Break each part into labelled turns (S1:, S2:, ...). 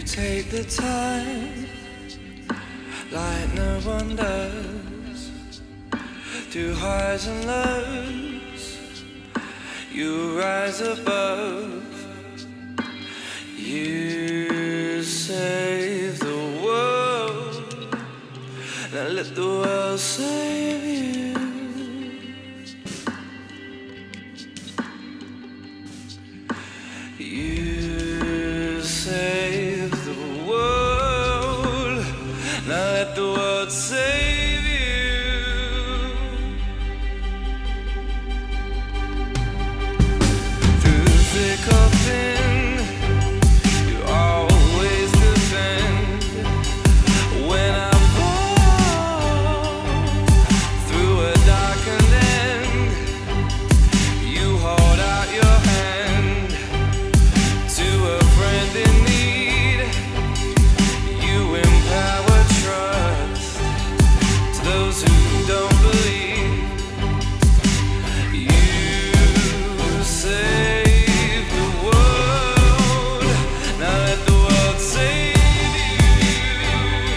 S1: Take the time like no one does. Through highs and lows, you rise above. You save the world. Now let the world save you. You save the world. Now let the world save you. Through thick or thin, you always defend. When I fall through a darkened end, you hold out your hand to a friend in need. You empower trust to those who don't believe. You save the world. Now let the world save you.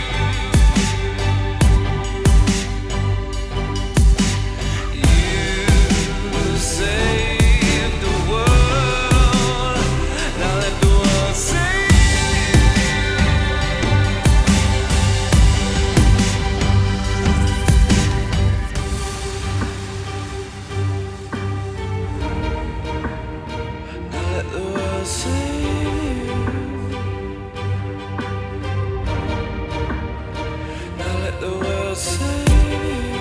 S1: You save the world. Now let the world save you. Now let the world save you. Now let the world save you.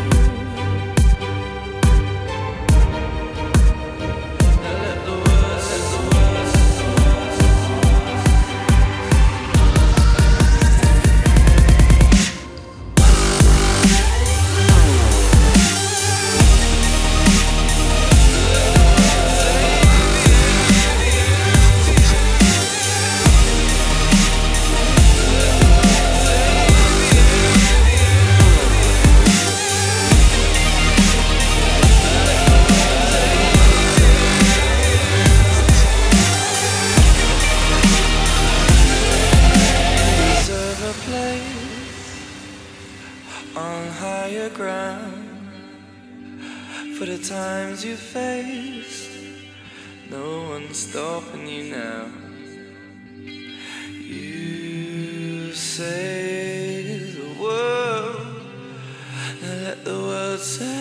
S1: Now let the world save you. Deserve a place on higher ground for the times you faced. No one's stopping you now. You save the world. Now let the world say